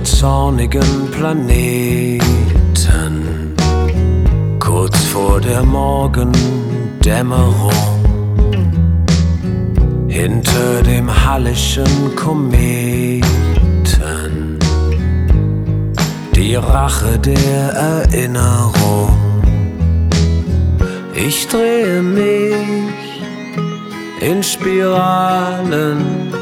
zornigen Planeten. Kurz vor der Morgendämmerung, hinter dem hallischen Kometen, die Rache der Erinnerung. Ich drehe mich in Spiralen